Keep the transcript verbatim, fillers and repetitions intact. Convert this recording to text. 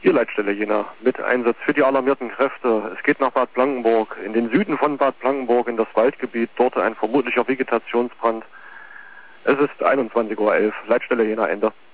Hier Leitstelle Jena mit Einsatz für die alarmierten Kräfte. Es geht nach Bad Blankenburg, in den Süden von Bad Blankenburg, in das Waldgebiet. Dort ein vermutlicher Vegetationsbrand. Es ist einundzwanzig Uhr elf. Leitstelle Jena, Ende.